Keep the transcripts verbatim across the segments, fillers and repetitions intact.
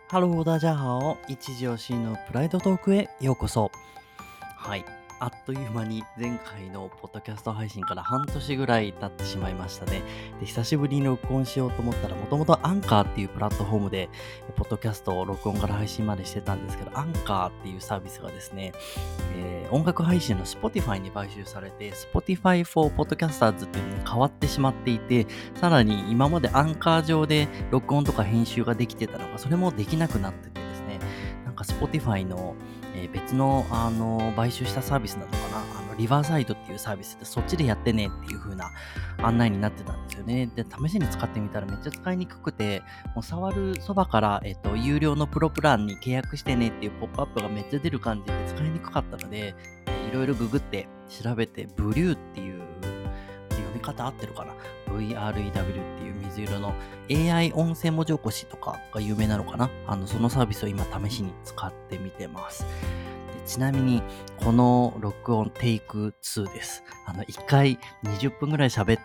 ハロー、大家好。一時吉のプライドトークへようこそ。はい。あっという間に前回のポッドキャスト配信から半年ぐらい経ってしまいましたね。で、久しぶりに録音しようと思ったら、もともとアンカーっていうプラットフォームで、ポッドキャストを録音から配信までしてたんですけど、アンカーっていうサービスがですね、えー音楽配信の Spotify に買収されて、Spotify for Podcasters っていうのに変わってしまっていて、さらに今までアンカー上で録音とか編集ができてたのが、それもできなくなっててですね、なんか Spotify の、えー別の、あの買収したサービスなのかな、あのリバーサイドっていうサービスでそっちでやってねっていう風な案内になってたんですよね。で、試しに使ってみたらめっちゃ使いにくくて、もう触るそばから、えっと、有料のプロプランに契約してねっていうポップアップがめっちゃ出る感じで使いにくかったので、えーいろいろググって調べて、ブリューっていう読み方合ってるかな ブイアールイーダブリュー っていう水色の エーアイ 音声文字起こしとかが有名なのかな、あの、そのサービスを今試しに使ってみてます。でちなみに、この録音テイクツーです。あの、いっかいにじゅっぷんぐらい喋って、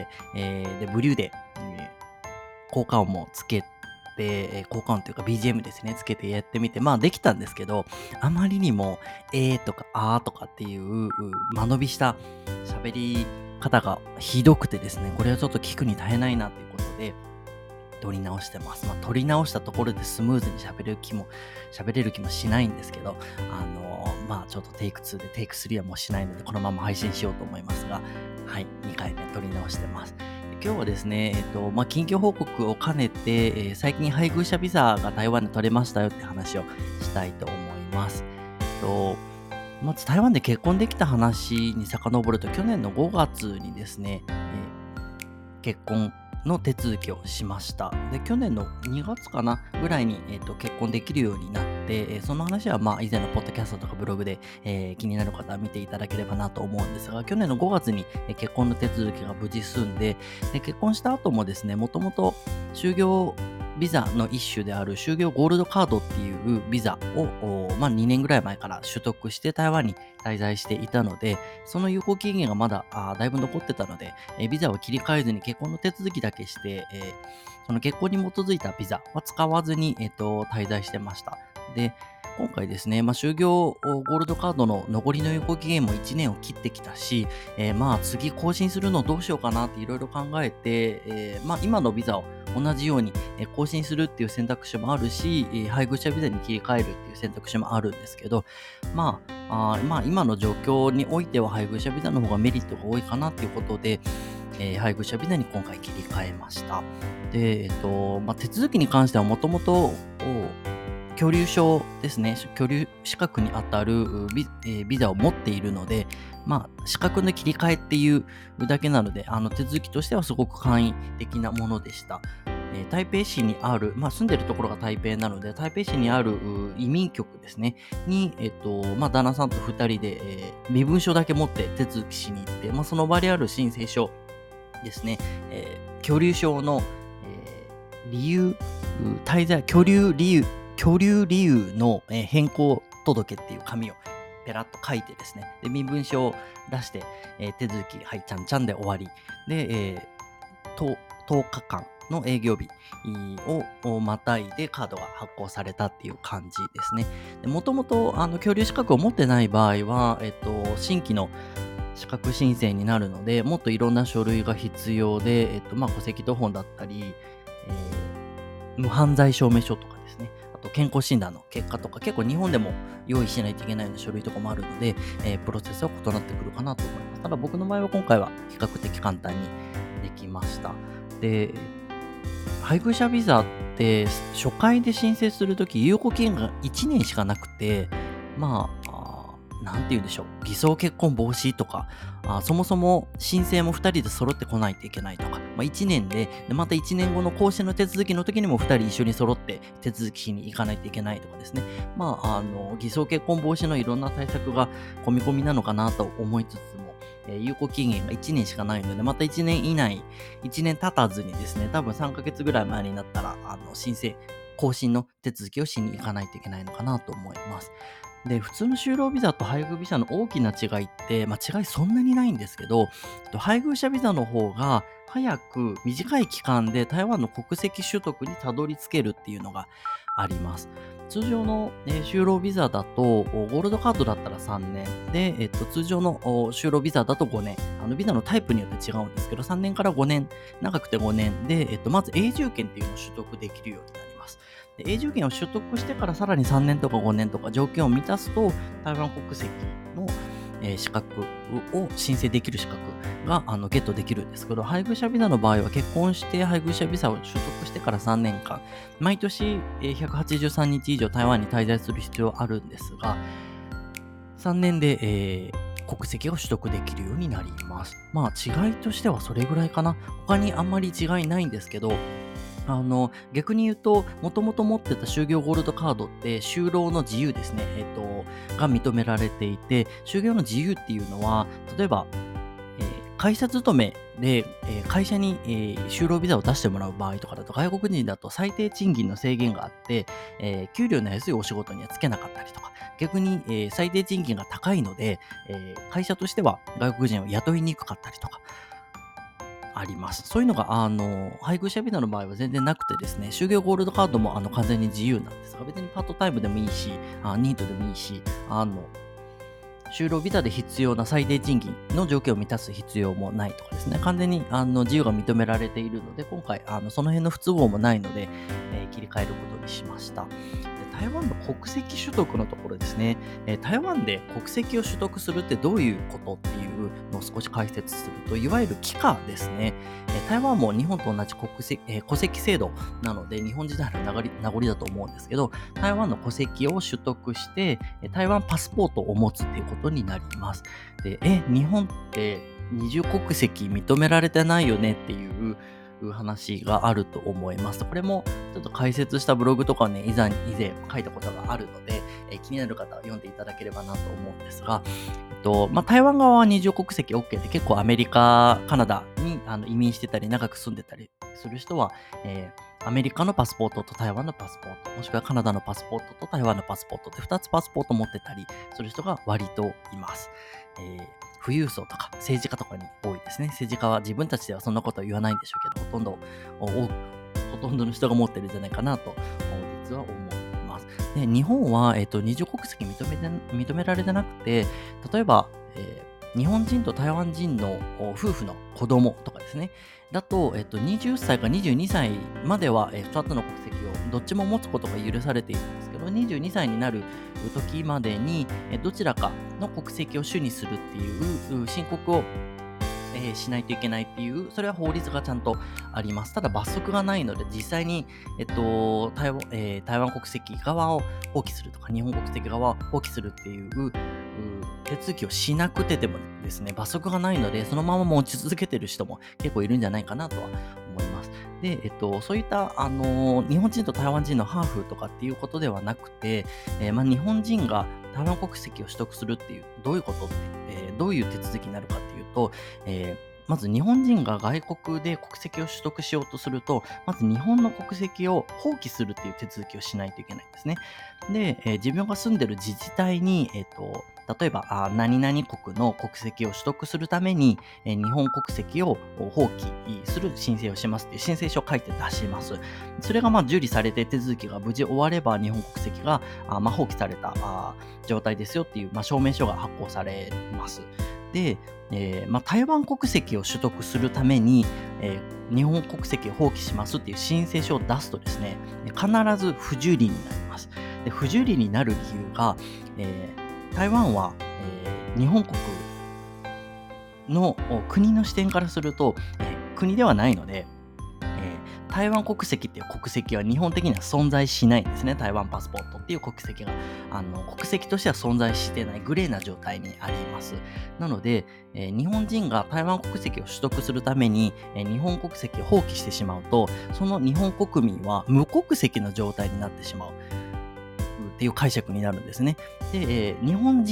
えーで、ブリューで、えー効果音もつけて、えー効果音というか ビージーエム ですね、つけてやってみて、まあできたんですけど、あまりにも、えーとかあーとかっていう、う間延びした喋り方がひどくてですね、これはちょっと聞くに耐えないなということで、撮り直してます。まあ、撮り直したところでスムーズに喋る気も、喋れる気もしないんですけど、あのーまあ、ちょっとテイクツーでテイクスリーはもうしないので、このまま配信しようと思いますが、はい、にかいめ撮り直してます。今日はですね、えっと、まあ、近況報告を兼ねて、えー最近配偶者ビザが台湾で取れましたよって話をしたいと思います。えっと、まず台湾で結婚できた話に遡ると、去年のごがつにですね、えー結婚の手続きをしました。で、去年のにがつかなぐらいに、えーと結婚できるようになって、えーその話はまあ以前のポッドキャストとかブログで、えー気になる方は見ていただければなと思うんですが、去年のごがつに、えー結婚の手続きが無事済んで、で結婚した後もですね、もともと就業ビザの一種である就業ゴールドカードっていうビザを、おまあ、にねんぐらい前から取得して台湾に滞在していたので、その有効期限がまだあーだいぶ残ってたので、えービザを切り替えずに結婚の手続きだけして、えーその結婚に基づいたビザは使わずに、えーと滞在してました。で、今回ですね、まあ、就業ゴールドカードの残りの有効期限もいちねんを切ってきたし、えーまあ次更新するのどうしようかなっていろいろ考えて、えーまあ今のビザを同じようにえー更新するっていう選択肢もあるし、えー配偶者ビザに切り替えるっていう選択肢もあるんですけど、まあ、あーまあ今の状況においては配偶者ビザの方がメリットが多いかなっていうことで、えー配偶者ビザに今回切り替えました。で、えっと、まあ、手続きに関してはもともと、居留証ですね、居留資格にあたるビ,、えービザを持っているので、まあ、資格の切り替えっていうだけなので、あの手続きとしてはすごく簡易的なものでした。えー台北市にある、まあ、住んでるところが台北なので、台北市にあるう移民局ですね、に、えっと、まあ、旦那さんとふたりで、えー身分証だけ持って手続きしに行って、まあ、その場である申請書ですね、えー居留証の、えー理由、う滞在、居留理由、居留理由の、えー変更届っていう紙をペラッと書いてですね、で、身分証を出して、えー手続き、はい、ちゃんちゃんで終わり。で、えーととおかかんの営業日ををまたいでカードが発行されたっていう感じですね。もともと、あの、居留資格を持ってない場合は、えっと、新規の資格申請になるので、もっといろんな書類が必要で、えっと、まあ、戸籍謄本だったり、えー無犯罪証明書とかですね、あと健康診断の結果とか、結構日本でも用意しないといけないような書類とかもあるので、えープロセスは異なってくるかなと思います。ただ僕の場合は今回は比較的簡単にできました。で、配偶者ビザって初回で申請するとき有効期限がいちねんしかなくて、まあ、あーなんて言うんでしょう、偽装結婚防止とか、あーそもそも申請もふたりで揃ってこないといけないとか、まあ、いちねんで、でまたいちねんごの更新の手続きの時にもふたり一緒に揃って手続きしに行かないといけないとかですね。まあ、あの、偽装結婚防止のいろんな対策が込み込みなのかなと思いつつも、えー有効期限がいちねんしかないので、またいちねん以内、いちねん経たずにですね、多分さんかげつぐらい前になったら、あの、申請、更新の手続きをしに行かないといけないのかなと思います。 で、普通の就労ビザと配偶ビザの大きな違いって、まあ、違いそんなにないんですけど、えっと配偶者ビザの方が早く短い期間で台湾の国籍取得にたどり着けるっていうのがあります。通常の、えー就労ビザだと、おゴールドカードだったらさんねんで、えっと、通常のお就労ビザだとごねん。あのビザのタイプによって違うんですけど、さんねんからごねん、長くてごねんで、えっと、まず永住権っていうのを取得できるようになります。で永住権を取得してからさらにさんねんとかごねんとか条件を満たすと、台湾国籍の、えー資格を申請できる資格があのゲットできるんですけど、配偶者ビザの場合は結婚して配偶者ビザを取得してからさんねんかん、毎年えーひゃくはちじゅうさんにち以上台湾に滞在する必要あるんですが、さんねんで、えー国籍を取得できるようになります。まあ違いとしてはそれぐらいかな。他にあんまり違いないんですけど、あの、逆に言うと、もともと持ってた就業ゴールドカードって、就労の自由ですね、えっと、が認められていて、就業の自由っていうのは、例えば、えー会社勤めで、えー会社に、えー就労ビザを出してもらう場合とかだと、外国人だと最低賃金の制限があって、えー給料の安いお仕事にはつけなかったりとか、逆に、えー最低賃金が高いので、えー会社としては外国人を雇いにくかったりとか、あります。そういうのが、あの、配偶者ビザの場合は全然なくてですね、就業ゴールドカードもあの完全に自由なんですが、別にパートタイムでもいいし、あニートでもいいし、あの、就労ビザで必要な最低賃金の条件を満たす必要もないとかですね、完全にあの自由が認められているので、今回あのその辺の不都合もないので、えー切り替えることにしました。で台湾の国籍取得のところですね、えー台湾で国籍を取得するってどういうことっていうのを少し解説すると、いわゆる帰化ですね。えー台湾も日本と同じ国籍、えー戸籍制度なので、日本時代の名残名残だと思うんですけど、台湾の戸籍を取得して、え台湾パスポートを持つっていうことになります。で、え、日本って二重国籍認められてないよねっていう話があると思います。これもちょっと解説したブログとかね、以前、以前書いたことがあるので、えー気になる方は読んでいただければなと思うんですが、えっと、まあ、台湾側は二重国籍 OK で、結構アメリカ、カナダにあの移民してたり、長く住んでたりする人は、えーアメリカのパスポートと台湾のパスポート、もしくはカナダのパスポートと台湾のパスポートでふたつパスポート持ってたりする人が割といます。えー富裕層とか政治家とかに多いですね。政治家は自分たちではそんなことは言わないんでしょうけど、ほとんど、おおほとんどの人が持ってるんじゃないかなと、お実は思います。で日本は、えっと二重国籍認めて認められてなくて、例えば、えー日本人と台湾人のお夫婦の子供とかですね。だと、えっと、はたちからにじゅうにさいまでは、えー、ふたつの国籍をどっちも持つことが許されているんですけど、はたちになる時までに、えーどちらかの国籍を主にするっていうう申告を、えーしないといけないっていう、それは法律がちゃんとあります。ただ罰則がないので、実際に、えっと、台湾、えー台湾国籍側を放棄するとか、日本国籍側を放棄するっていうう手続きをしなくてでもですね、罰則がないので、そのまま持ち続けてる人も結構いるんじゃないかなとは思います。で、えっと、そういった、あのー日本人と台湾人のハーフとかっていうことではなくて、えーまあ、日本人が台湾国籍を取得するっていう、どういうことって、えーどういう手続きになるかっていうと、えーまず日本人が外国で国籍を取得しようとすると、まず日本の国籍を放棄するっていう手続きをしないといけないんですね。で、えー自分が住んでる自治体に、えっと、例えば、あ何々国の国籍を取得するために、えー日本国籍を放棄する申請をしますっていう申請書を書いて出します。それがまあ受理されて手続きが無事終われば、日本国籍があまあ放棄されたあ状態ですよっていう、まあ、証明書が発行されます。で、えーまあ、台湾国籍を取得するために、えー日本国籍を放棄しますっていう申請書を出すとですね、必ず不受理になります。で不受理になる理由が、えー台湾は、えー日本国のお国の視点からすると、えー国ではないので、えー台湾国籍っていう国籍は日本的には存在しないんですね。台湾パスポートっていう国籍があの国籍としては存在してないグレーな状態にあります。なので、えー日本人が台湾国籍を取得するために、えー日本国籍を放棄してしまうと、その日本国民は無国籍の状態になってしまうっていう解釈になるんですね。で、えー日本人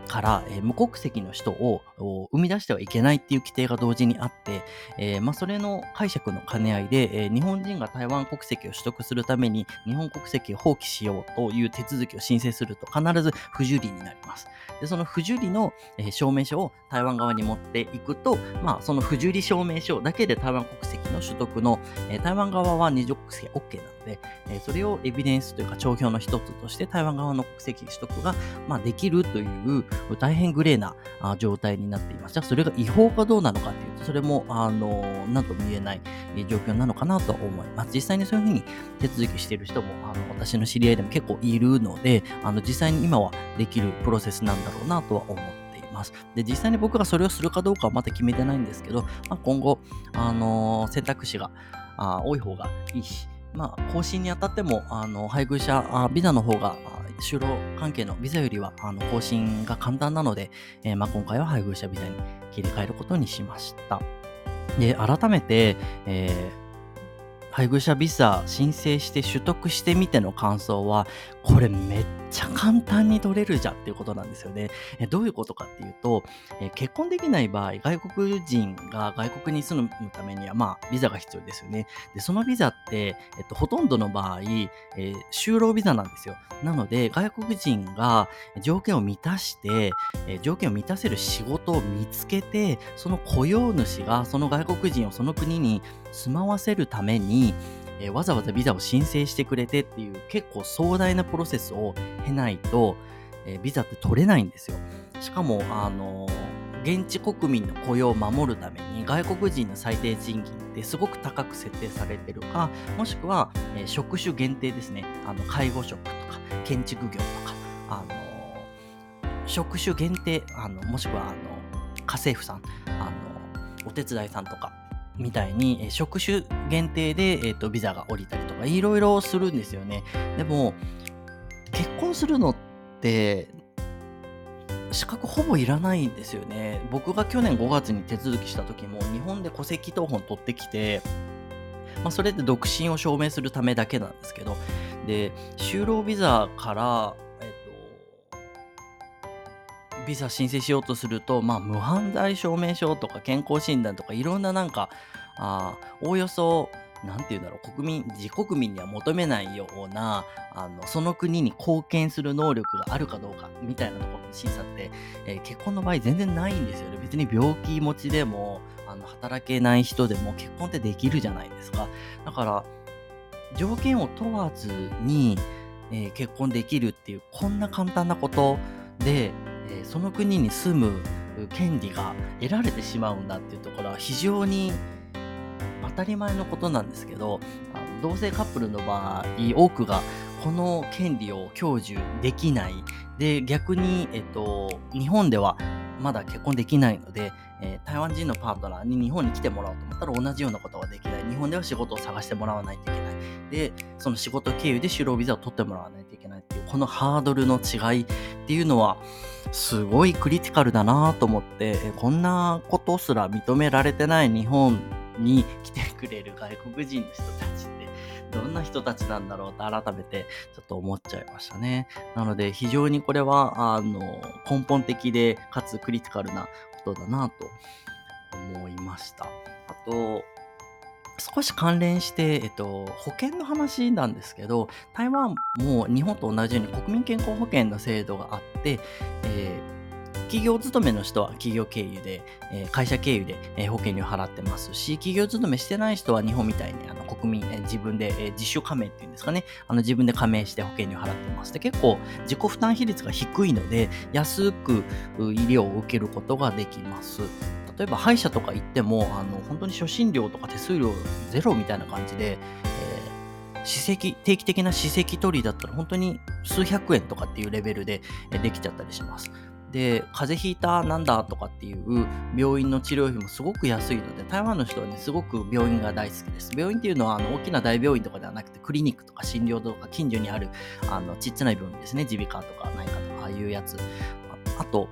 から、えー無国籍の人をお生み出してはいけないっていう規定が同時にあって、えーまあ、それの解釈の兼ね合いで、えー日本人が台湾国籍を取得するために日本国籍を放棄しようという手続きを申請すると必ず不受理になります。で、その不受理の、えー証明書を台湾側に持っていくと、まあ、その不受理証明書だけで台湾国籍の取得の、えー台湾側は二重国籍 OK なので、えーそれをエビデンスというか帳票の一つとして台湾側の国籍取得が、まあ、できるという大変グレーなあ状態になっています。じゃあそれが違法かどうなのかというと、それもあの何とも言えないえー状況なのかなと思います。実際にそういうふうに手続きしている人もあの私の知り合いでも結構いるので、あの実際に今はできるプロセスなんだろうなとは思っています。で、実際に僕がそれをするかどうかはまだ決めてないんですけど、まあ、今後、あのー選択肢があー多い方がいいし、まあ、更新にあたっても、あの配偶者あビザの方があ就労関係のビザよりはあの更新が簡単なので、えーまあ、今回は配偶者ビザに切り替えることにしました。で、改めて、えー配偶者ビザ申請して取得してみての感想は、これめっちゃ簡単に取れるじゃんっていうことなんですよね。えどういうことかっていうと、え結婚できない場合、外国人が外国に住むためには、まあ、ビザが必要ですよね。で、そのビザって、えっと、ほとんどの場合、えー就労ビザなんですよ。なので、外国人が条件を満たして、えー条件を満たせる仕事を見つけて、その雇用主がその外国人をその国に住まわせるために、えーわざわざビザを申請してくれてっていう結構壮大なプロセスを経ないと、えービザって取れないんですよ。しかも、あのー現地国民の雇用を守るために外国人の最低賃金ってすごく高く設定されてるか、もしくは、えー職種限定ですね。あの介護職とか建築業とか、あのー職種限定、あのもしくはあの家政婦さん、あのお手伝いさんとかみたいに、えー職種限定で、えーとビザが下りたりとかいろいろするんですよね。でも結婚するのって資格ほぼいらないんですよね。僕が去年ごがつに手続きした時も日本で戸籍謄本取ってきて、まあ、それで独身を証明するためだけなんですけど、で就労ビザから、えっと、ビザ申請しようとすると、まあ、無犯罪証明書とか健康診断とかいろんななんかあーおおよそなんていうんだろう、国民自国民には求めないようなあのその国に貢献する能力があるかどうかみたいなところの審査って、えー結婚の場合全然ないんですよね。別に病気持ちでもあの働けない人でも結婚ってできるじゃないですか。だから条件を問わずに、えー結婚できるっていうこんな簡単なことで、えーその国に住む権利が得られてしまうんだっていうところは非常に当たり前のことなんですけど、あの同性カップルの場合多くがこの権利を享受できないで、逆に、えっと、日本ではまだ結婚できないので、えー台湾人のパートナーに日本に来てもらおうと思ったら同じようなことはできない。日本では仕事を探してもらわないといけない。で、その仕事経由で就労ビザを取ってもらわないといけないっていうこのハードルの違いっていうのはすごいクリティカルだなと思って、えこんなことすら認められてない日本に来てくれる外国人の人たちってどんな人たちなんだろうと改めてちょっと思っちゃいましたね。なので非常にこれはあの根本的でかつクリティカルなことだなと思いました。あと少し関連して、えっと、保険の話なんですけど、台湾も日本と同じように国民健康保険の制度があって、えー企業勤めの人は企業経由で、えー会社経由で、えー保険料払ってますし、企業勤めしてない人は日本みたいにあの国民、えー自分で、えー自主加盟っていうんですかね、あの自分で加盟して保険料払ってます。で、結構自己負担比率が低いので、安くう医療を受けることができます。例えば歯医者とか行っても、あの本当に初診料とか手数料ゼロみたいな感じで、えー歯石定期的な歯石取りだったら本当に数百円とかっていうレベルでえーできちゃったりします。で、風邪ひいたなんだとかっていう病院の治療費もすごく安いので、台湾の人はね、すごく病院が大好きです。病院っていうのはあの大きな大病院とかではなくて、クリニックとか診療所とか近所にあるあのちっちゃな病院ですね、耳鼻科とか内科とかああいうやつ。ああと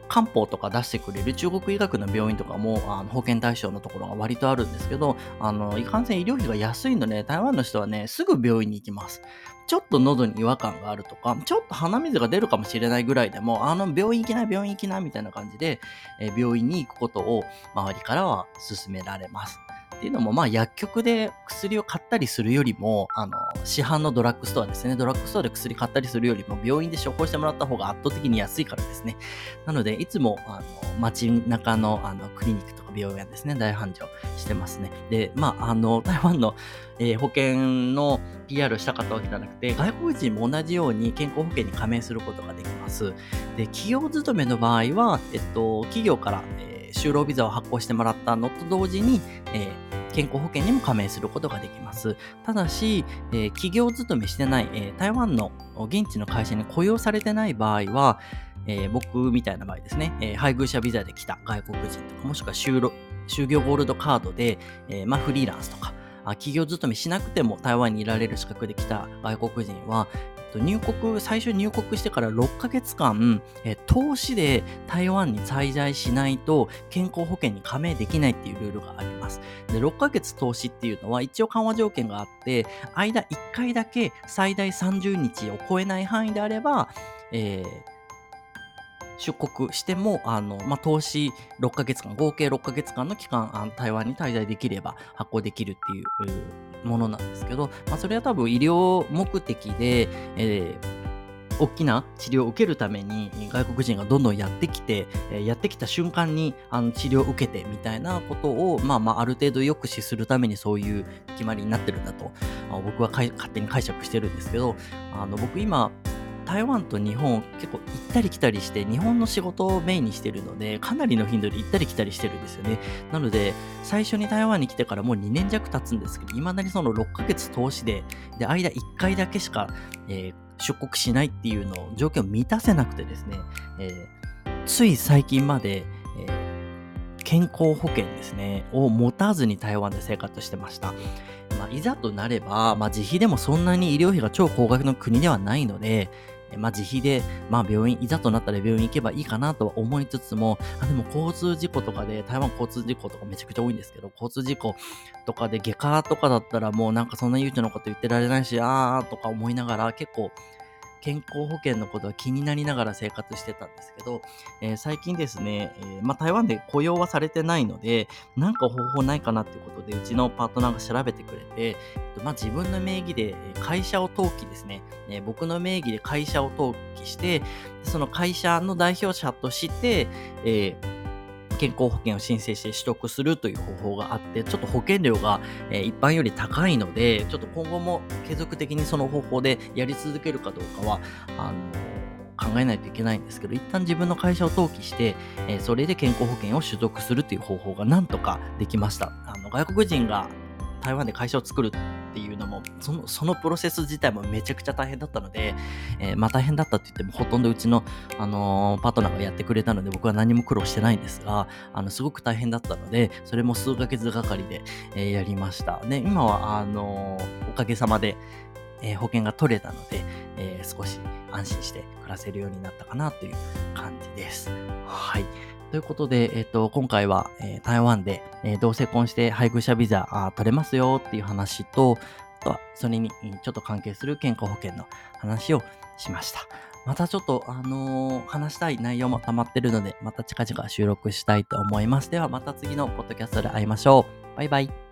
漢方とか出してくれる中国医学の病院とかもあの保険対象のところが割とあるんですけど、あのいかんせん医療費が安いので、台湾の人はね、すぐ病院に行きます。ちょっと喉に違和感があるとか、ちょっと鼻水が出るかもしれないぐらいでも、あの病院行きな、病院行きな、みたいな感じで、えー病院に行くことを周りからは勧められます。っていうのも、まあ、薬局で薬を買ったりするよりも、あの、市販のドラッグストアですね。ドラッグストアで薬買ったりするよりも、病院で処方してもらった方が圧倒的に安いからですね。なので、いつも、あの、街中の、あの、クリニックとか病院ですね、大繁盛してますね。で、まあ、あの、台湾の、えー保険の ピーアール をしたかったわけじゃなくて、外国人も同じように健康保険に加盟することができます。で、企業勤めの場合は、えっと、企業から、えー就労ビザを発行してもらったのと同時に、えー健康保険にも加盟することができます。ただし、えー企業勤めしてない、えー台湾の現地の会社に雇用されてない場合は、えー僕みたいな場合ですね、えー配偶者ビザで来た外国人とか、もしくは就労就業ゴールドカードで、えーまあ、フリーランスとか、あ企業勤めしなくても台湾にいられる資格で来た外国人は、えっと入国、最初入国してからろっかげつかん、えー投資で台湾に滞在しないと健康保険に加盟できないっていうルールがあります。で、ろっかげつ投資っていうのは一応緩和条件があって、間いっかいだけ最大さんじゅうにちを超えない範囲であれば、えー出国しても、あの、まあ、投資ろっかげつかん、合計ろっかげつかんの期間、あの台湾に滞在できれば発行できるっていううものなんですけど、まあ、それは多分医療目的で、えー大きな治療を受けるために外国人がどんどんやってきて、えーやってきた瞬間にあの治療を受けてみたいなことを、まあまあある程度抑止するためにそういう決まりになってるんだと、あ僕はかい勝手に解釈してるんですけど、あの僕今、台湾と日本結構行ったり来たりして、日本の仕事をメインにしてるので、かなりの頻度で行ったり来たりしてるんですよね。なので、最初に台湾に来てからもうにねん弱経つんですけど、未だにそのろっかげつ投資で、で、間いっかいだけしか、えー出国しないっていうのを条件を満たせなくてですね、えーつい最近まで、えー健康保険ですね、を持たずに台湾で生活してました。まあ、いざとなれば、まあ、自費でもそんなに医療費が超高額の国ではないので、えまあ、自費で、まあ、病院、いざとなったら病院行けばいいかなとは思いつつも、あ、でも交通事故とかで、台湾交通事故とかめちゃくちゃ多いんですけど、交通事故とかで外科とかだったらもうなんかそんな悠長なこと言ってられないし、あーとか思いながら結構健康保険のことは気になりながら生活してたんですけど、えー最近ですね、えーまあ、台湾で雇用はされてないので、なんか方法ないかなっていうことで、うちのパートナーが調べてくれて、えっとまあ、自分の名義でえー会社を登記ですね、えー僕の名義で会社を登記して、その会社の代表者として、えー健康保険を申請して取得するという方法があって、ちょっと保険料が、えー一般より高いので、ちょっと今後も継続的にその方法でやり続けるかどうかは、あの考えないといけないんですけど、一旦自分の会社を登記して、えーそれで健康保険を取得するという方法がなんとかできました。あの外国人が台湾で会社を作るっていうのも、そのそのプロセス自体もめちゃくちゃ大変だったので、えーまあ大変だったって言ってもほとんどうちの、あのーパートナーがやってくれたので僕は何も苦労してないんですが、あのすごく大変だったので、それも数ヶ月がかりで、えーやりました。で、今はあのーおかげさまで、えー保険が取れたので、えー少し安心して暮らせるようになったかなという感じです。はい。ということで、えっと、今回は、えー台湾で、えー同性婚して配偶者ビザあー取れますよっていう話と、あとはそれにえーちょっと関係する健康保険の話をしました。またちょっと、あのー話したい内容も溜まってるので、また近々収録したいと思います。ではまた次のポッドキャストで会いましょう。バイバイ。